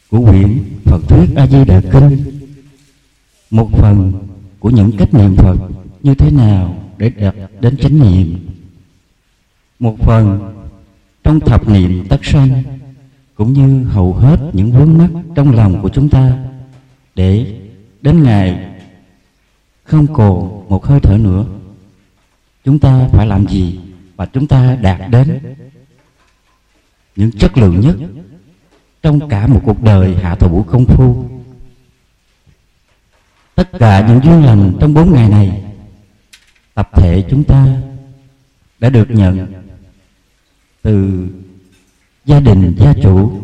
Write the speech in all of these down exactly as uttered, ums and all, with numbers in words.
của quyển Phật thuyết A Di Đà Kinh, một phần của những cách niệm Phật như thế nào để đạt đến chánh niệm, một phần trong thập niệm tất sanh, cũng như hầu hết những vướng mắc trong lòng của chúng ta, để đến ngày không còn một hơi thở nữa, chúng ta phải làm gì và chúng ta đạt đến những chất lượng nhất trong cả một cuộc đời hạ thủ vũ công phu. Tất cả những duyên lành trong bốn ngày này, tập thể chúng ta đã được nhận từ gia đình gia chủ,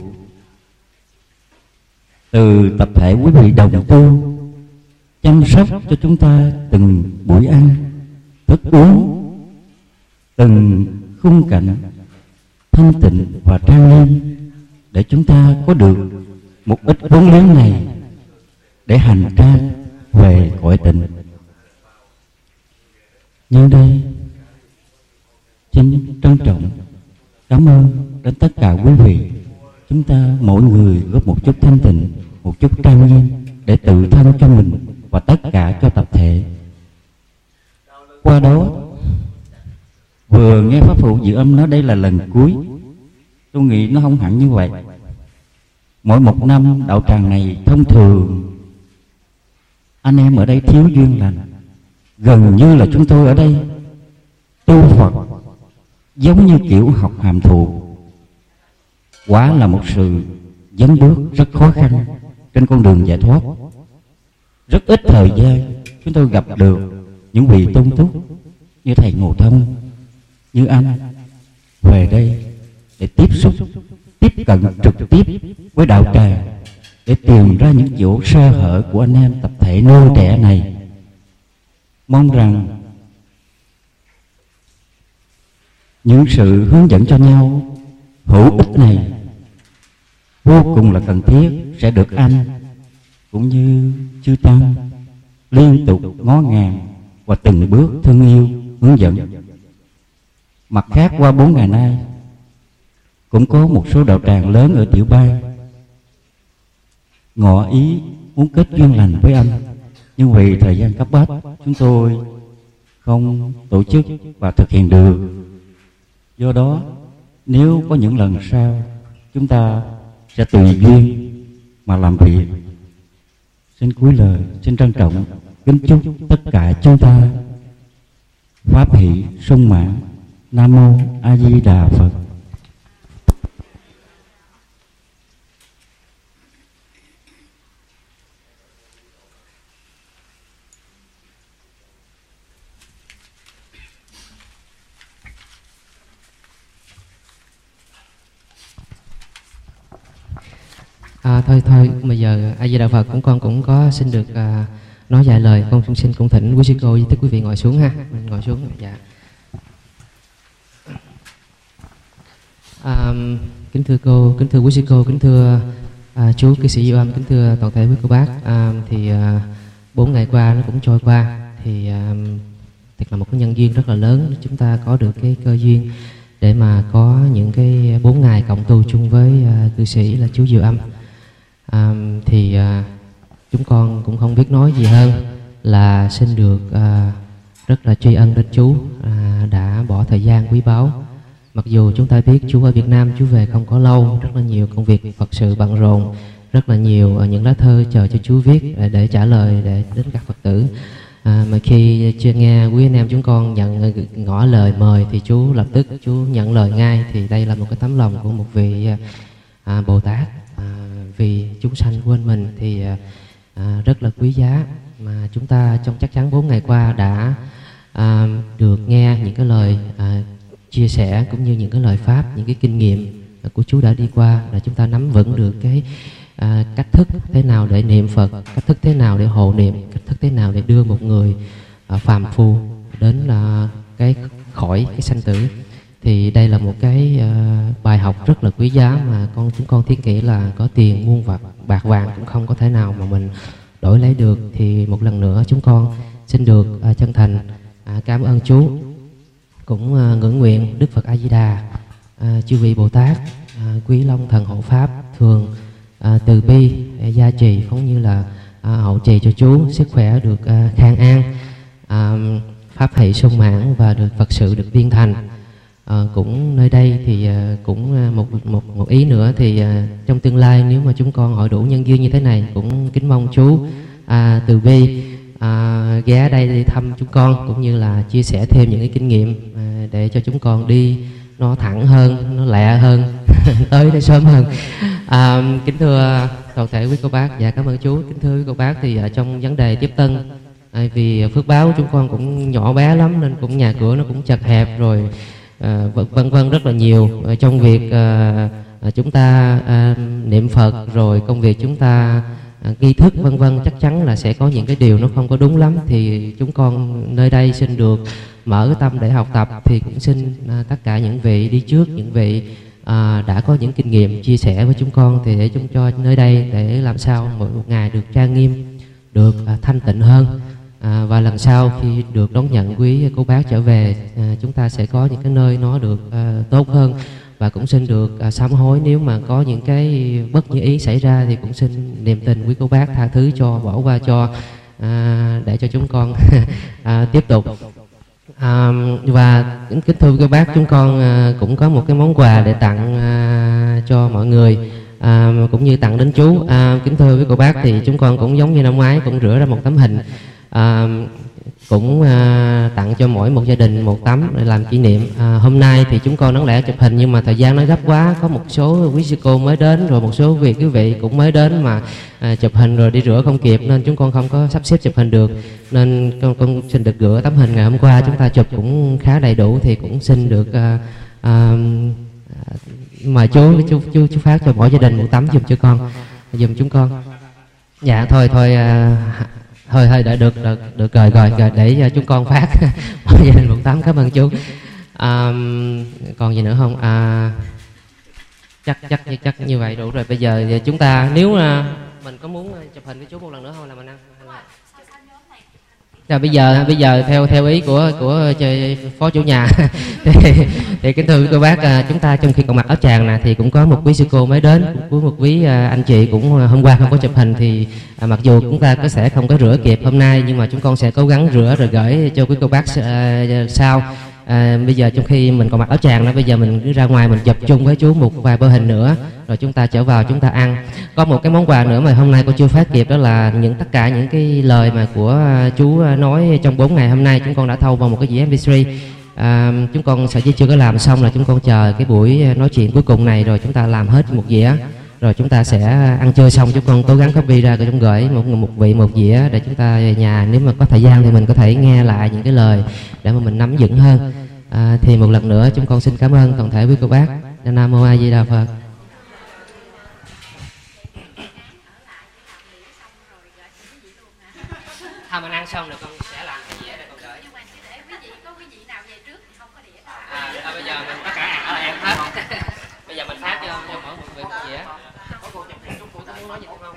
từ tập thể quý vị đồng tu, chăm sóc cho chúng ta từng buổi ăn, thức uống, từng khung cảnh thanh tịnh và trang nghiêm, để chúng ta có được một ít vốn liếng này để hành trang về cõi tịnh. Nhân đây xin trân trọng cảm ơn đến tất cả quý vị. Chúng ta mỗi người góp một chút thanh tịnh, một chút trang nghiêm để tự thân cho mình và tất cả cho tập thể. Qua đó vừa nghe Pháp Phụ Diệu Âm nói đây là lần cuối, tôi nghĩ nó không hẳn như vậy. Mỗi một năm đạo tràng này thông thường anh em ở đây thiếu duyên lành, gần như là chúng tôi ở đây tu Phật giống như kiểu học hàm thụ, quả là một sự dấn bước rất khó khăn trên con đường giải thoát. Rất ít thời gian chúng tôi gặp được những vị tôn túc như thầy Ngộ Thông, như anh về đây để tiếp xúc, tiếp cận trực tiếp với đạo tràng, để tìm ra những chỗ sơ hở của anh em tập thể nô trẻ này. Mong rằng những sự hướng dẫn cho nhau hữu ích này vô cùng là cần thiết, sẽ được anh cũng như chư tăng liên tục ngó ngàng và từng bước thương yêu hướng dẫn. Mặt khác, qua bốn ngày nay cũng có một số đạo tràng lớn ở tiểu bang ngỏ ý muốn kết duyên lành với anh, nhưng vì thời gian cấp bách chúng tôi không tổ chức và thực hiện được. Do đó nếu có những lần sau, chúng ta sẽ tùy duyên mà làm việc. Xin cuối lời xin trân trọng kính chúc tất cả chúng ta pháp hỷ sung mãn. Nam mô A Di Đà Phật. À, thôi thôi bây giờ A Di Đà Phật cũng con cũng có xin được à, nói vài lời. Con cũng xin cũng thỉnh quý sư cô với tất quý vị ngồi xuống ha. Mình ngồi xuống. Dạ. À, kính thưa cô, kính thưa quý sư cô, kính thưa à, chú cư sĩ Diệu Âm, kính thưa toàn thể quý cô bác. À, thì à, bốn ngày qua nó cũng trôi qua, thì à, thật là một cái nhân duyên rất là lớn, chúng ta có được cái cơ duyên để mà có những cái bốn ngày cộng tu chung với à, cư sĩ là chú Diệu Âm. À, thì à, chúng con cũng không biết nói gì hơn là xin được à, rất là tri ân đến chú à, đã bỏ thời gian quý báu. Mặc dù chúng ta biết chú ở Việt Nam chú về không có lâu, rất là nhiều công việc Phật sự bận rộn, rất là nhiều những lá thơ chờ cho chú viết để, để trả lời để đến các Phật tử. À, mà khi chưa nghe quý anh em chúng con nhận ngỏ lời mời thì chú lập tức chú nhận lời ngay. Thì đây là một cái tấm lòng của một vị à, Bồ Tát à, vì chúng sanh quên mình thì à, rất là quý giá. Mà chúng ta trong chắc chắn bốn ngày qua đã à, được nghe những cái lời à, chia sẻ cũng như những cái lời pháp, những cái kinh nghiệm của chú đã đi qua, là chúng ta nắm vững được cái à, cách thức thế nào để niệm Phật, cách thức thế nào để hộ niệm, cách thức thế nào để đưa một người à, phàm phu đến là cái khỏi cái sanh tử. Thì đây là một cái à, bài học rất là quý giá mà con chúng con thiết nghĩ là có tiền muôn vặt bạc vàng cũng không có thể nào mà mình đổi lấy được. Thì một lần nữa chúng con xin được à, chân thành à, cảm ơn chú, cũng à, ngưỡng nguyện Đức Phật A Di Đà, à, chư vị Bồ Tát, à, Quý Long Thần Hộ Pháp thường à, từ bi để gia trì cũng như là à, hậu trì cho chú sức khỏe được à, khang an, à, pháp hỷ sung mãn và được Phật sự được viên thành. À, cũng nơi đây thì à, cũng một một một ý nữa thì à, trong tương lai nếu mà chúng con hội đủ nhân duyên như thế này cũng kính mong chú à, từ bi à, ghé đây đi thăm chúng con cũng như là chia sẻ thêm những cái kinh nghiệm à, để cho chúng con đi nó thẳng hơn, nó lẹ hơn, tới đây sớm hơn. À, kính thưa toàn thể quý cô bác, dạ cảm ơn chú. Kính thưa quý cô bác, thì à, trong vấn đề tiếp tân, à, vì phước báo chúng con cũng nhỏ bé lắm nên cũng nhà cửa nó cũng chật hẹp rồi, à, vân vân rất là nhiều. À, trong việc à, à, chúng ta à, niệm Phật rồi công việc chúng ta à, nghi thức vân vân, chắc chắn là sẽ có những cái điều nó không có đúng lắm, thì chúng con nơi đây xin được mở cái tâm để học tập, thì cũng xin à, tất cả những vị đi trước, những vị à, đã có những kinh nghiệm chia sẻ với chúng con, thì để chúng cho nơi đây để làm sao mỗi một ngày được trang nghiêm, được à, thanh tịnh hơn, à, và lần sau khi được đón nhận quý cô bác trở về, à, chúng ta sẽ có những cái nơi nó được à, tốt hơn, và cũng xin được à, sám hối nếu mà có những cái bất như ý xảy ra thì cũng xin niềm tình quý cô bác tha thứ cho, bỏ qua cho, à, để cho chúng con à, tiếp tục. À, và kính kính thưa các bác, chúng con à, cũng có một cái món quà để tặng à, cho mọi người, à, cũng như tặng đến chú. À, kính thưa quý cô bác, thì chúng con cũng giống như năm ngoái cũng rửa ra một tấm hình, à, cũng à, tặng cho mỗi một gia đình một tấm để làm kỷ niệm. À, hôm nay thì chúng con đáng lẽ chụp hình nhưng mà thời gian nó gấp quá, có một số quý sư cô mới đến rồi một số vị quý vị cũng mới đến mà à, chụp hình rồi đi rửa không kịp nên chúng con không có sắp xếp chụp hình được, nên con, con xin được gửi tấm hình ngày hôm qua chúng ta chụp cũng khá đầy đủ, thì cũng xin được à, à, mời chú chú chú chú phát cho mỗi gia đình một tấm giùm cho con, giùm chúng con. Dạ thôi thôi à, thôi thôi đã được được được rồi rồi, rồi để chúng con phát mỗi gia đình một tấm, cảm ơn chú. À, còn gì nữa không? À, chắc chắc chắc như vậy đủ rồi. Bây giờ chúng ta nếu mình có muốn chụp hình với chú một lần nữa không là mình ăn. Rồi bây giờ bây giờ theo theo ý của của phó chủ nhà thì, thì kính thưa cô bác, chúng ta trong khi còn mặc áo tràng nè thì cũng có một quý sư cô mới đến, cũng có một quý anh chị cũng hôm qua không có chụp hình, thì à, mặc dù chúng ta có sẽ không có rửa kịp hôm nay nhưng mà chúng con sẽ cố gắng rửa rồi gửi cho quý cô bác uh, sau. À, bây giờ trong khi mình còn mặc áo tràng đó, bây giờ mình cứ ra ngoài mình chụp chung với chú một vài bơ hình nữa rồi chúng ta trở vào chúng ta ăn. Có một cái món quà nữa mà hôm nay cô chưa phát kịp, đó là những tất cả những cái lời mà của chú nói trong bốn ngày hôm nay chúng con đã thâu vào một cái dĩa em pê ba. À, chúng con sẽ chưa có làm xong là chúng con chờ cái buổi nói chuyện cuối cùng này rồi chúng ta làm hết một dĩa rồi chúng ta sẽ ăn chơi xong chúng con cố gắng copy ra rồi chúng gửi một một vị một dĩa để chúng ta về nhà, nếu mà có thời gian thì mình có thể nghe lại những cái lời để mà mình nắm vững hơn. À, thì một lần nữa chúng con xin cảm ơn toàn thể quý cô bác. Nam Mô A Di Đà Phật. Thôi mình ăn xong rồi con sẽ làm cái dĩa để con gửi. Nhưng mà để quý vị có quý vị nào về trước thì không có đĩa đâu. À, à bây giờ mình tất cả ăn ở em hết. Bây giờ mình phát cho cho mỗi một vị một dĩa. Có cô chụp chút cô muốn nói gì không?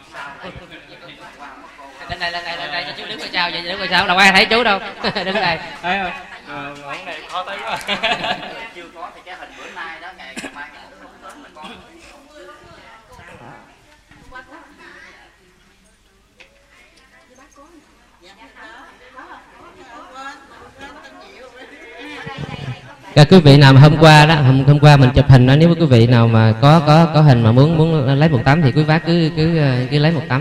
Lên đây lên đây lên đây cho chú đứng coi sao vậy, đứng coi sao đâu ai thấy chú đâu. Đứng đây. Thấy không? Ờ, món này khó tới quá. Chưa có thì cái hình bữa nay đó, ngày mai ngày nó không tới mình con. Các quý vị nào mà hôm qua đó, hôm, hôm qua mình chụp hình đó, nếu quý vị nào mà có có có hình mà muốn muốn lấy một tấm thì quý bác cứ cứ cứ lấy một tấm.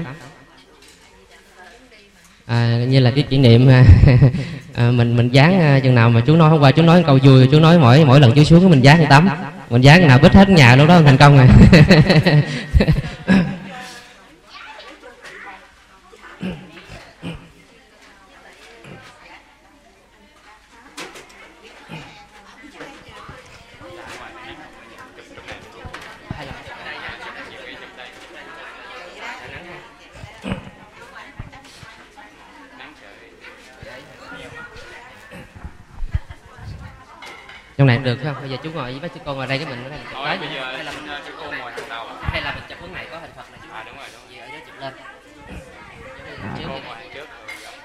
À, như là cái kỷ niệm à, mình mình dán chừng nào mà chú nói hôm qua chú nói câu vui, chú nói mỗi mỗi lần chú xuống mình dán một tấm, mình dán cái nào bít hết nhà lúc đó thành công rồi. Trong này được không? Bây giờ chú ngồi với chú con ngồi đây cái mình nói tới bây giờ hay là mình chú con ngồi thằng đầu hay là mình chụp hướng này có hình Phật này chú. À đúng rồi, đúng rồi. Gì ở dưới chụp lên. Trước trước.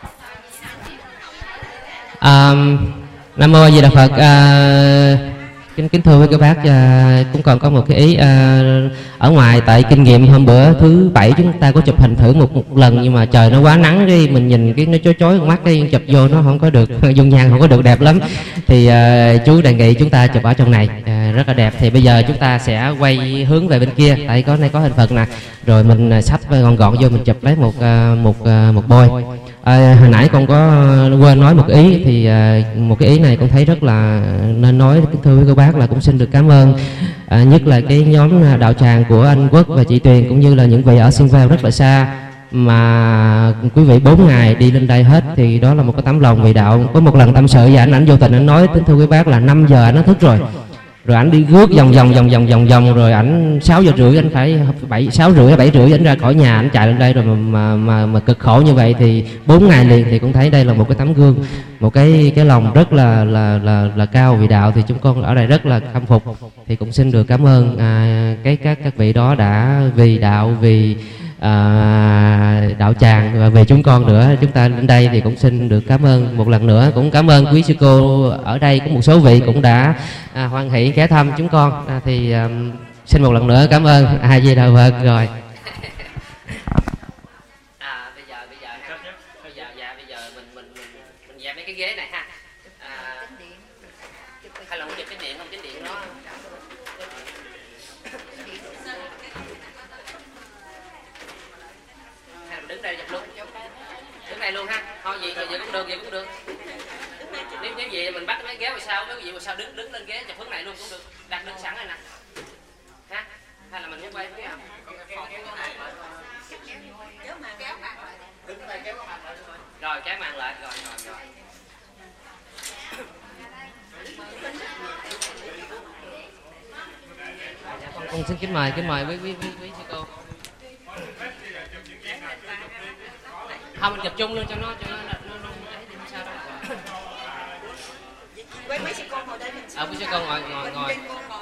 À, Nam Mô A Di Đà Phật. À, Kính, kính thưa với các bác, à, cũng còn có một cái ý à, ở ngoài tại kinh nghiệm hôm bữa thứ bảy chúng ta có chụp hình thử một, một lần, nhưng mà trời nó quá nắng đi, mình nhìn cái nó chói chói con mắt đi, chụp vô nó không có được dung nhan, không có được đẹp lắm. Thì à, chú đề nghị chúng ta chụp ở trong này à, rất là đẹp. Thì bây giờ chúng ta sẽ quay hướng về bên kia, tại có này có hình Phật nè, rồi mình xách gọn gọn vô mình chụp lấy một một một bôi. À, hồi nãy con có quên nói một ý, thì à, một cái ý này con thấy rất là nên nói, thưa với cô bác, là cũng xin được cảm ơn à, nhất là cái nhóm đạo tràng của anh Quốc và chị Tuyền, cũng như là những vị ở Sân Veo rất là xa mà quý vị bốn ngày đi lên đây hết, thì đó là một cái tấm lòng vì đạo. Có một lần tâm sự và anh ảnh vô tình anh nói, tính thưa quý bác, là năm giờ anh nó thức rồi, rồi ảnh đi rước vòng vòng vòng vòng vòng vòng, rồi ảnh sáu giờ rưỡi anh phải bảy sáu rưỡi bảy rưỡi ảnh ra khỏi nhà, ảnh chạy lên đây rồi mà mà mà, mà cực khổ như vậy, thì bốn ngày liền, thì cũng thấy đây là một cái tấm gương, một cái cái lòng rất là là là là cao vì đạo, thì chúng con ở đây rất là khâm phục. Thì cũng xin được cảm ơn à, cái các các vị đó đã vì đạo, vì à, đạo tràng và về chúng con nữa, chúng ta lên đây thì cũng xin được cảm ơn một lần nữa. Cũng cảm ơn quý sư cô ở đây, có một số vị cũng đã à, hoan hỷ ghé thăm chúng con, à, thì à, xin một lần nữa cảm ơn. A Di Đà Phật. Rồi à, bây giờ bây giờ bây giờ dạ bây giờ mình mình mình mình dẹp mấy cái ghế này ha. À, hay là muốn chụp cái điện không, cái điện nó đứng đây chụp luôn, đứng đây luôn ha. Thôi gì thôi, vậy cũng được, vậy cũng được. Nếu nếu vậy mình bắt mấy ghế rồi sao, mấy gì mà sao đứng đứng lên ghế chụp hướng này luôn cũng được, đặt đứng sẵn này nè, ha. Hay là mình muốn quay cái nào? Rồi kéo màn lại, rồi rồi rồi. Dạ, con, con xin kính mời, kính mời quý quý quý quý sư cô. Không, mình chụp chung luôn cho nó cho nó nó nó ấy thì không sao đâu. Quay mấy sư cô ngồi đây mình. Ờ, quý sư cô ngồi ngồi ngồi.